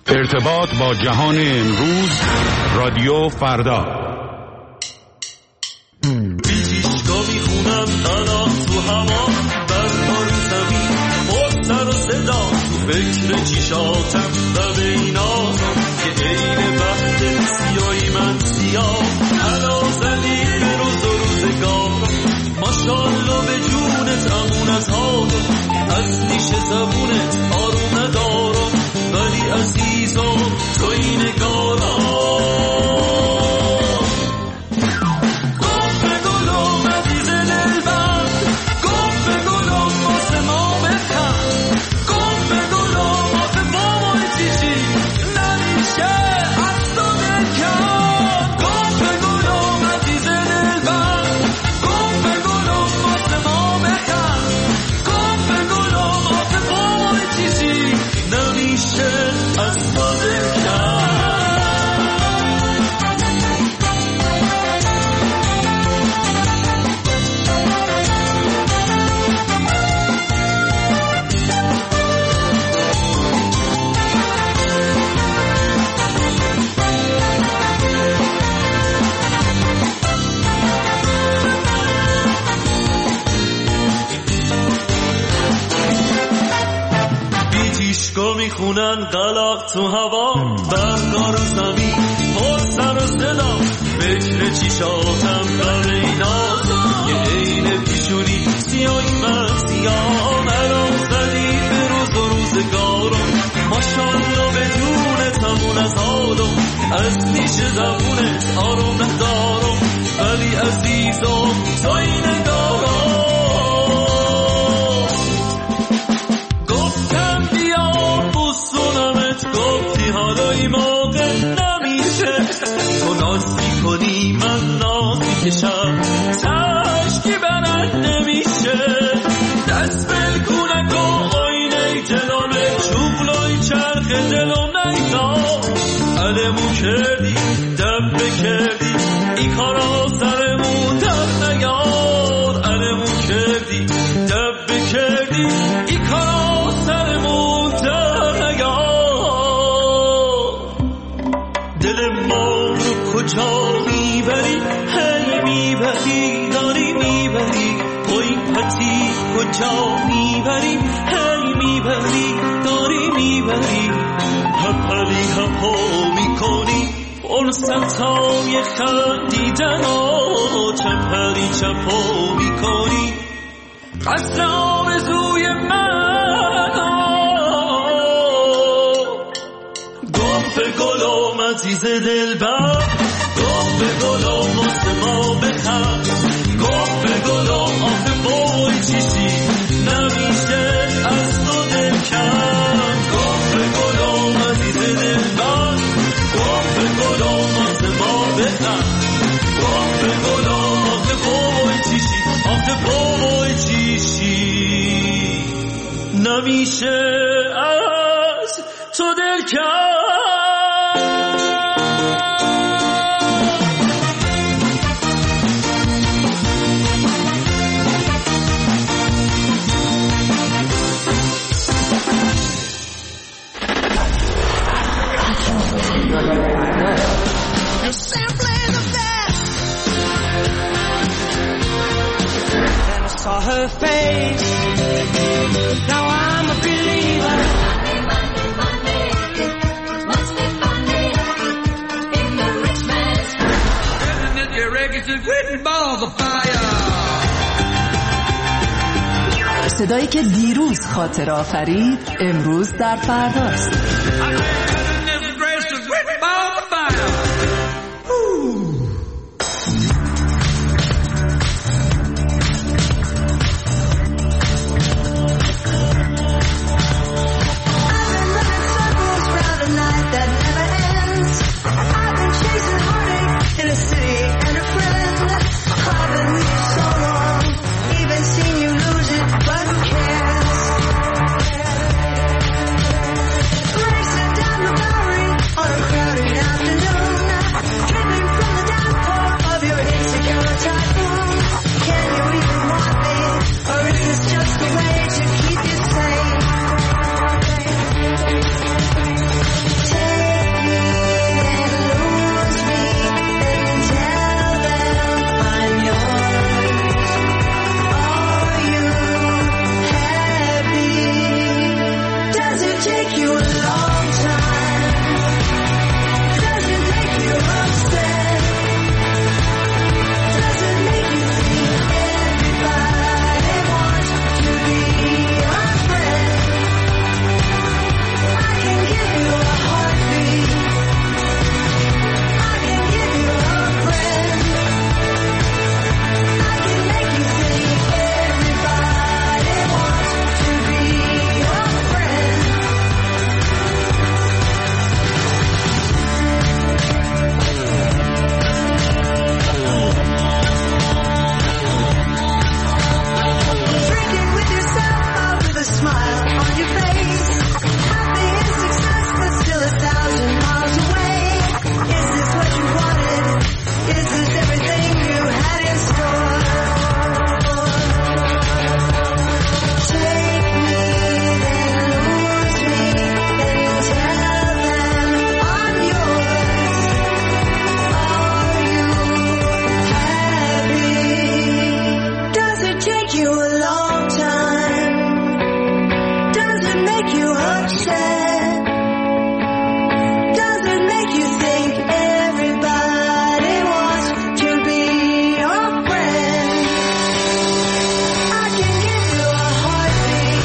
ارتباط با جهان امروز، رادیو فردا. بیتیشگاه میخونم تنها تو هوا، برها رو زمین پر سر و صدا، تو فکر چیشاتم و به این آزم که عین وقت سیایی من سیاه، علا زدی به روز و روزگار، ماشالله به جونت امون از حالم، از نیش زبونت آروم ندارم، ولی عزیزم تو این نگارم. میخونن قلق تو هوا، بردار و زمین پر سر و صدا، فکر چیشاتم بر این آزم یه عین پیشونی سیایی من سیاه، الان زدی به روز و روزگارم، ماشالله به جونت همون از حالم، از نیش زبونت آروم ندارم، ولی عزیزم تو این نگارم. گفتی حالا این موقع نمیشه، تو ناز میکنی من ناز میکشم، تشکی برد نمیشه، دست بلکونه که آینه دلانه، شغلای چرخ دلم نیتا، علمو کردی دبه کردی این کارا سرمون در نیار، علمو کردی دبه کردی این کارا سرمون در نیار. دل ما رو کجا میبری، هی میبری داری میبری، پای پتی کجا میبری، هی میبری داری میبری، هپلی هپو میکنی فرصتای خندیدن ها، چپری چپو میکنی قصد آرزوی من، گم به گلم عزیز دلبر، گم به گلم واسه ما بخند، گم به گلم آخه بای چیشی نمیشه از تو دل کند، گم به گلم عزیز دلبر، گم به گلم واسه ما بخند، گم به گلم آخه بای چیشی، آخه بای چیشی نمیشه از تو دل کند. Saw her face. Now I'm a believer. Monday, it must be Monday in the rich man's world. Isn't it your regular written balls of fire? صدایی که دیروز خاطر آفرید امروز در فرداست. Down the take you a long time? Does it make you upset? Does it make you think everybody wants to be your friend? I can give you a heartbeat. I can give you a friend. I can make you think everybody wants to be your friend. Drinking with yourself out with a smile on your face. Happy in success but still 1,000 miles away. Is this what you wanted? Is this everything you had in store? Take me, then lose me, then tell them I'm yours. Are you happy? Does it take you a long time? Does it make you upset? Does it make you think everybody wants to be your friend? I can give you a heartbeat.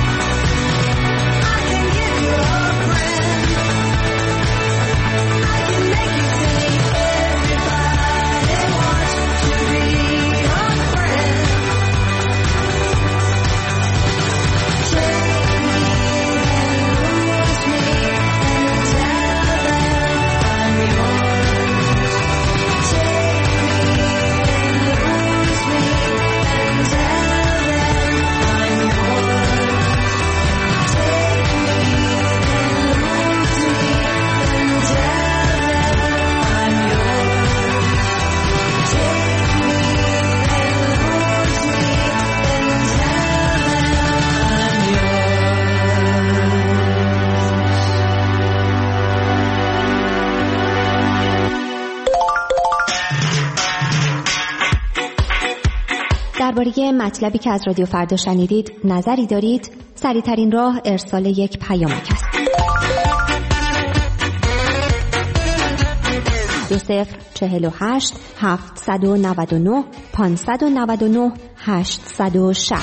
I can give you a friend. I can make you think everybody wants to be your friend. Take me and lose me and tell them I'm yours. Take me and lose me and tell them I'm yours. Take me and lose me and tell them I'm yours. Take me and lose me and tell them I'm yours. درباره مطلبی که از رادیو فردا شنیدید نظری دارید؟ سریع‌ترین راه ارسال یک پیامک است. 2048 799 599 860.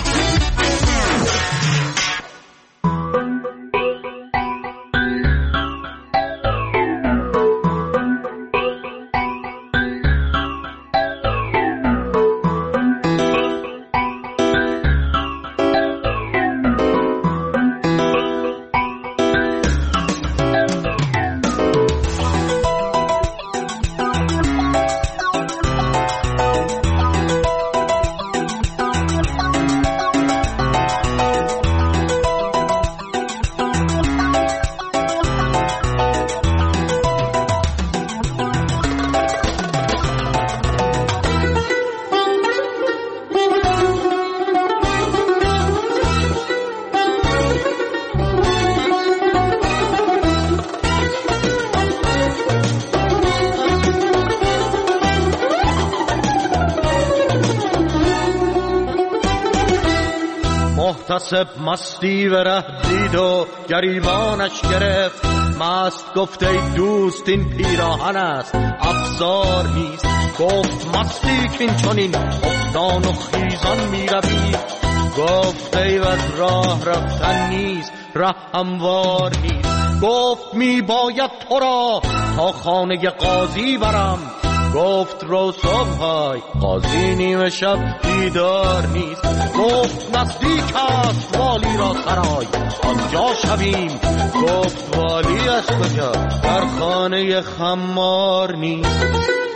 محتسب مستی و ره دید و گریبانش گرفت. مست گفت ای دوست این پیراهن است افزار نیست. گفت مستی کین چنین افتان و خیزان می روی. گفت ای بد راه رفتن نیست ره هموار نیست. گفت می باید تو را تا خانه قاضی برم. گفت رو صبحای قاضی نیمه شب بیدار نیست. گفت نزدیک است والی را سرای آنجا شویم. گفت والی از کجا در خانه خمار نیست.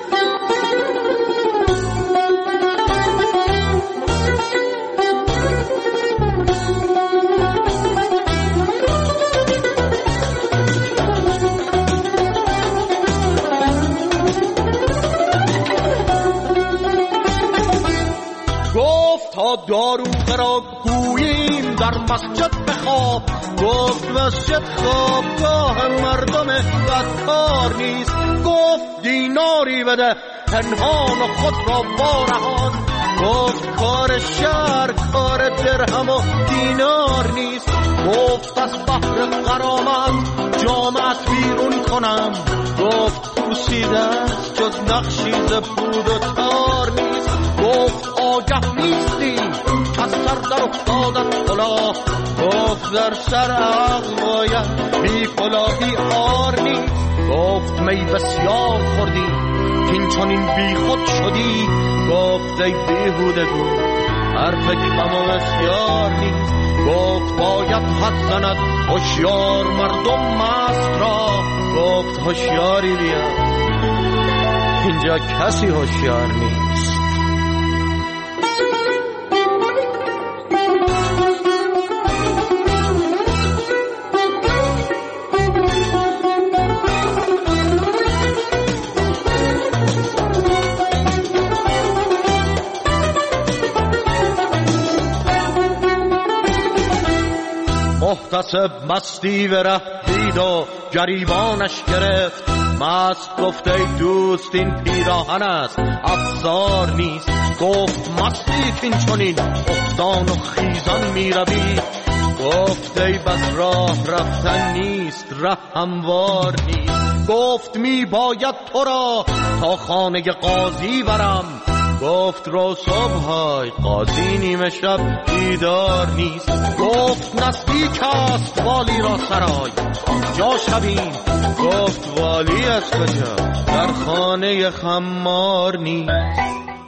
تا داروغه را گوییم در مسجد بخواب. گفت مسجد خوابگاه مردم بدکار نیست. گفت دیناری بده پنهان و خود را وارهان. گفت کار شهر کار درهم و دینار نیست. گفت از بحر غرامت جامت بیرون کنم، گفت پوسیده است جز نقشی ز پود و تار نیست. گفت آگه نیستی از سر در افتادت کلاه، گفت در سر عقل باید بی کلاهی عار نیست. گفت می بسیار خوردی این چنین بی خود شدی، گفت ای بیهودگو حرف کم و بسیار نیست. گفت باید حد زند هوشیار مردم مست را، گفت هوشیاری بیا اینجا کسی هوشیار نیست. محتسب مستی و ره دید و گریبانش گرفت، مست گفت ای دوست این پیراهن است افسار نیست. گفت مستی کین چنین افتان و خیزان می روی، گفت ای بس راه رفتن نیست ره هموار نیست. گفت می باید تو را تا خانه قاضی برم، گفت رو صبحای قاضی نیمه شب بیدار نیست. گفت نزدیک است والی را سرای آنجا شبیم، گفت والی از کجا در خانه خمار نیست.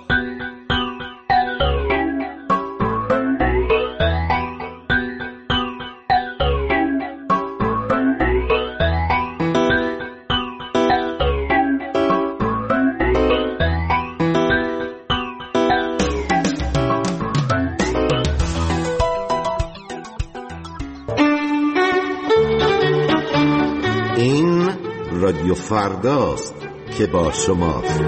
رادیو فرداست که با شماست.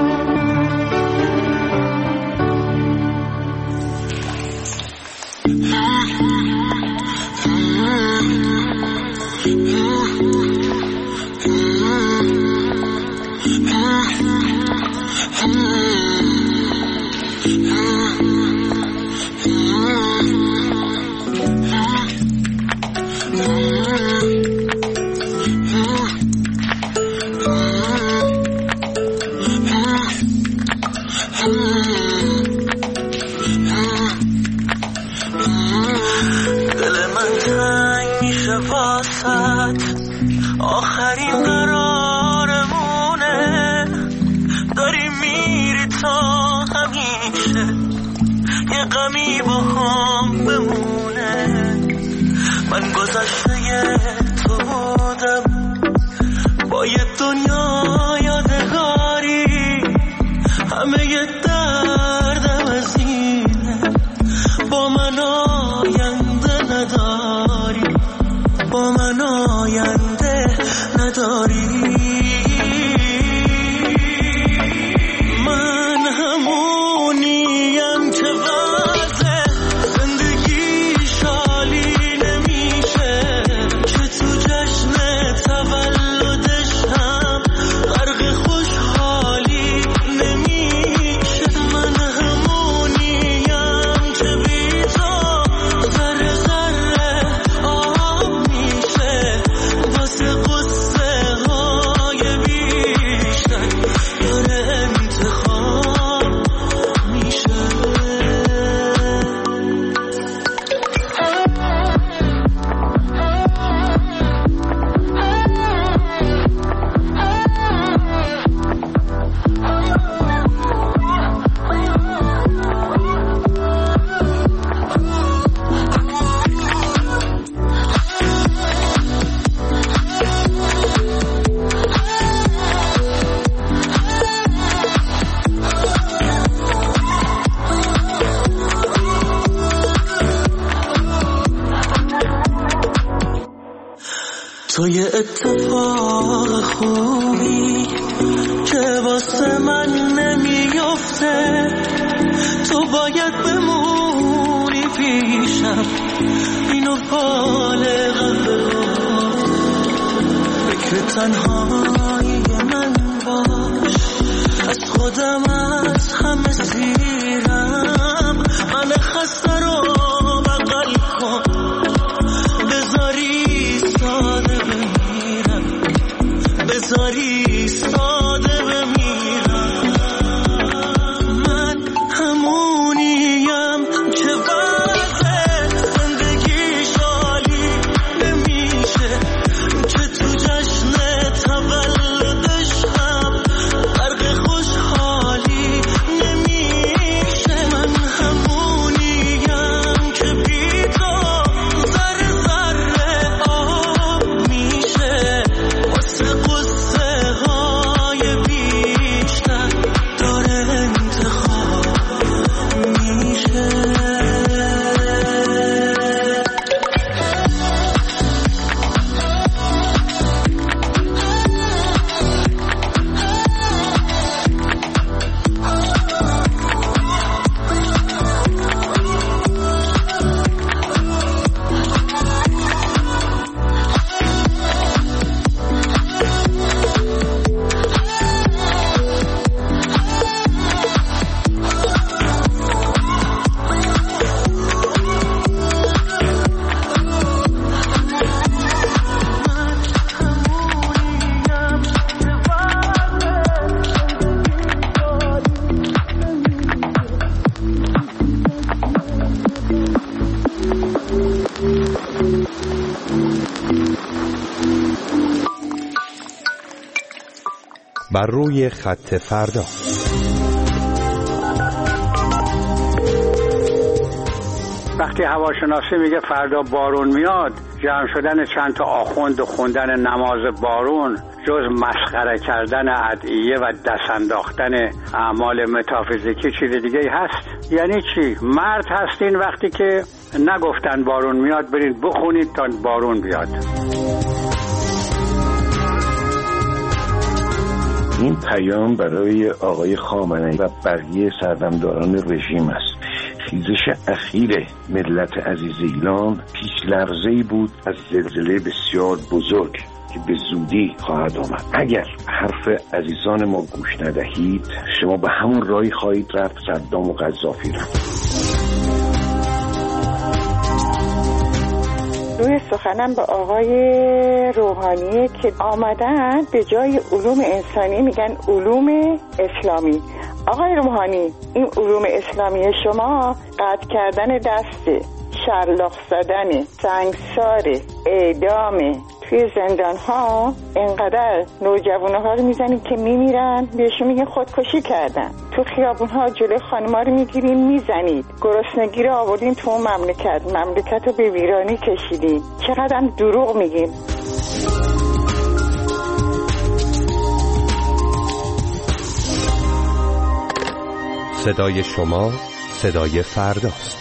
آخرین قرارمونه، داری میری تا همیشه یه غمی با هم بمونه. من گذشته تو بودم با یه دنیا یادگاری، همه یه دردم از اینه با من آینده نداری، با من آینده نداری. من همونیم که وضع زندگی شالی نمیشه، که تو جشن تولدش هم غرق خوشحالی نمیشه. من همونیم که بی تو ذره ذره آب میشه، واسه قصه های بیشتر داره انتخاب میشه. تو یه اتفاق خوبی که واسه من نمیفته، تو باید بمونی پیشم، اینو بالغ بگفت. فکر تنهایی من باش، از خودم از همه سیرم، من خسته رو بغل کن، بر روی خط فردا. وقتی هواشناسی میگه فردا بارون میاد، جمع شدن چند تا آخوند و خوندن نماز بارون جز مسخره کردن ادعیه و دست انداختن اعمال متافیزیکی چیز دیگه هست؟ یعنی چی؟ مرد هستین وقتی که نگفتن بارون میاد برید بخونید تا بارون بیاد. این پیام برای آقای خامنه‌ای و بقیه سردمداران رژیم است. خیزش اخیر ملت عزیز ایران پیش لرزه‌ای بود از زلزله بسیار بزرگ که به زودی خواهد آمد. اگر حرف عزیزان ما گوش ندهید شما به همون راهی خواهید رفت صدام و قذافی رفت. روی سخنم به آقای روحانی که آمدن به جای علوم انسانی میگن علوم اسلامی. آقای روحانی، این علوم اسلامی شما قطع کردن دسته، شلاق زدن، سنگسار، اعدام، توی زندان ها اینقدر نوجوانه ها رو میزنید که میمیرن، بهشون میگن خودکشی کردن. تو خیابون ها جلوی خانما رو میگیرین میزنید، گرسنگی رو آوردین تو مملکت رو به ویرانی کشیدین. چقدر هم دروغ میگیم. صدای شما صدای فرداست.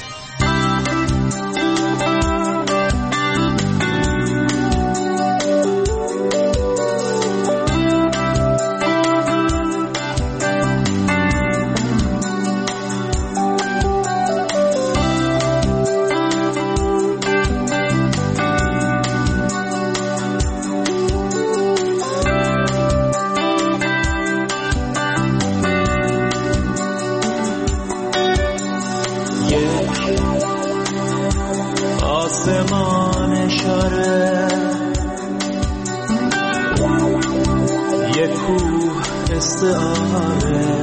آسمان اشاره، یک کوه استعاره،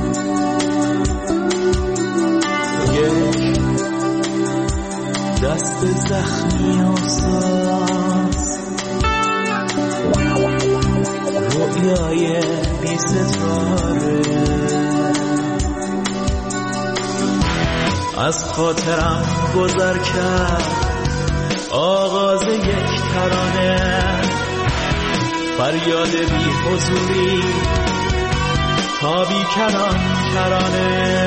یک دست زخمی و ساز، رویای بی ستاره از خاطرم گذر کرد. آغاز یک ترانه، فریاد بی حضوری تا بی کرانه،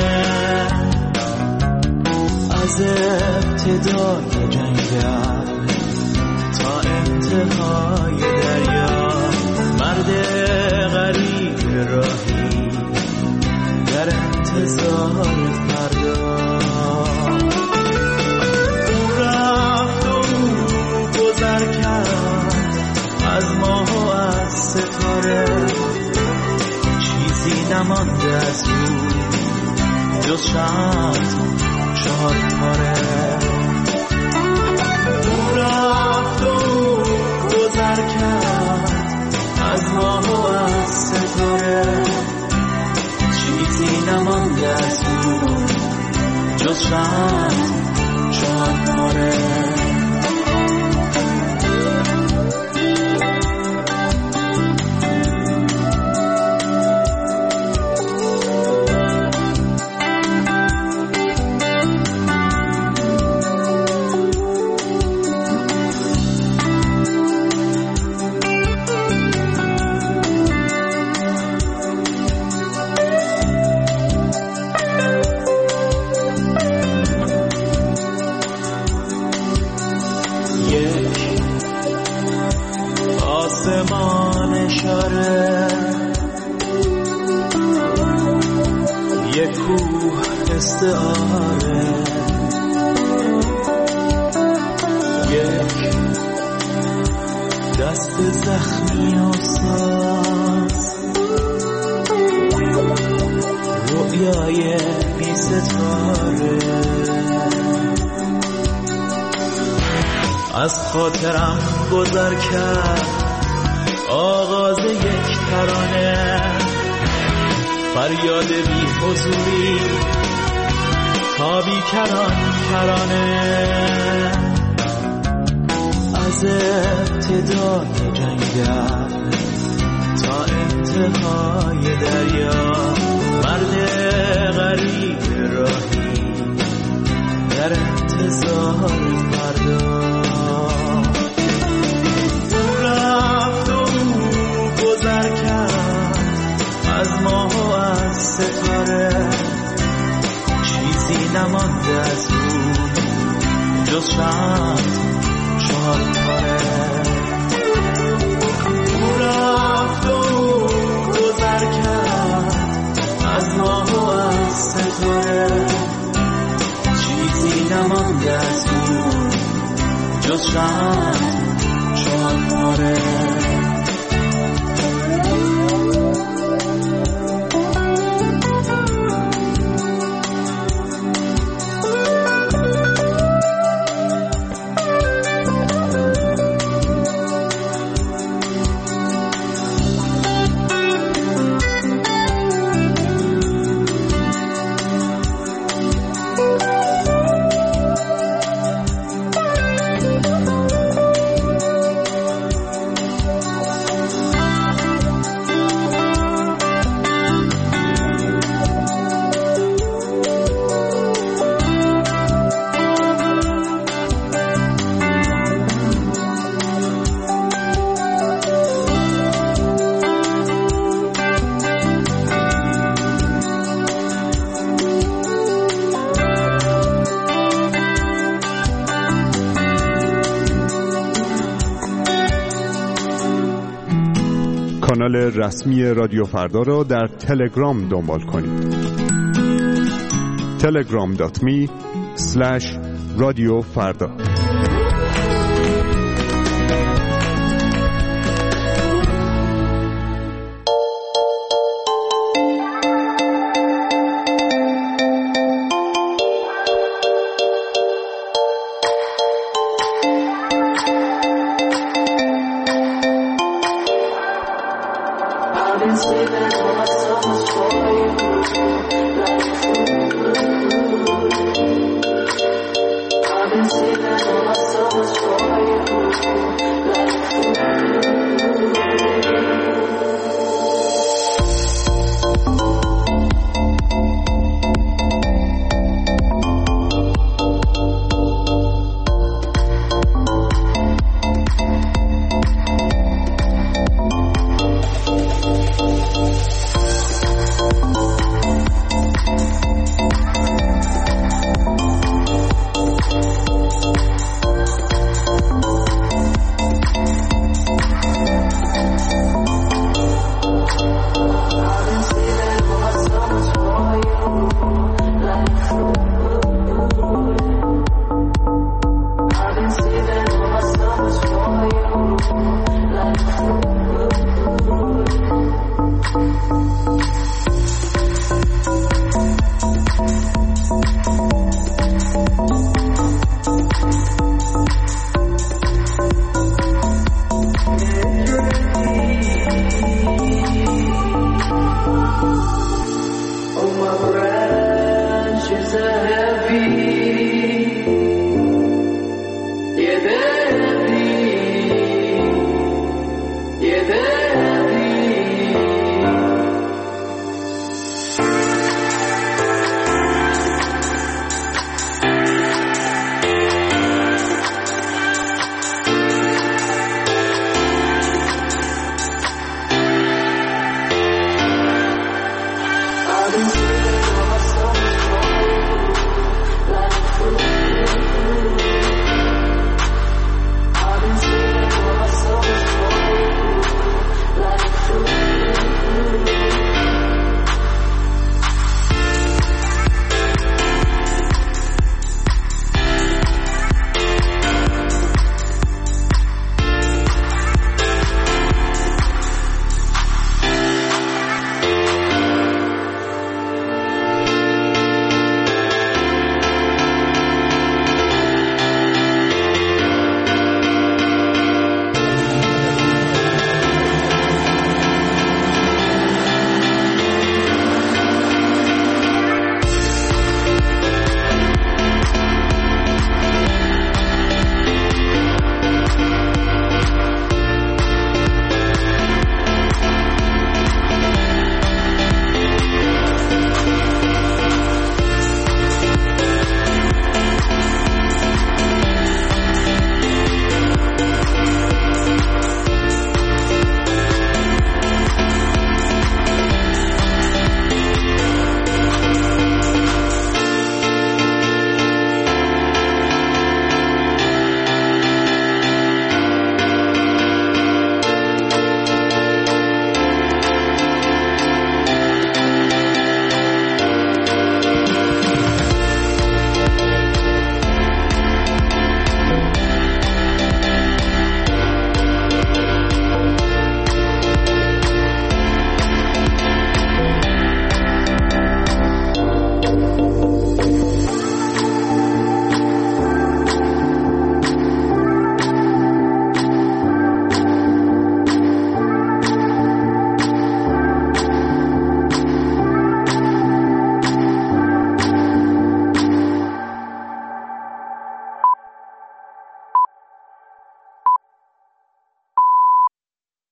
از ابتدای جنگل تا انتهای دریا، مرد غریب راهی در انتظار فردا. گذر کرد از ماه و از ستاره، چیزی نمانده از او جز چند چهار تاره. رفت و گذر کرد از ماه و از ستاره، چیزی نمانده از او جز چند چهار تاره. آسمان اشاره، یک کوه استعاره، یک دست زخمی و ساز، رویای بی ستاره از خاطرم گذر کرد. آغاز یک ترانه، فریاد بی حضوری تا بی کرانه، از ابتدای جنگل تا انتهای انتهای دریا، مرد غریب راهی در انتظار فردا. رفت و گذر کرد از ماه و از ستاره، چیزی نمانده از اون جز چند چهار پاره. رفت و گذر کرد از ماه و از ستاره، چیزی نمانده از اون جز چند چهار پاره. کانال رسمی رادیو فردا را در تلگرام دنبال کنید. telegram.me/رادیوفردا. I've been sleeping on my stomach for you.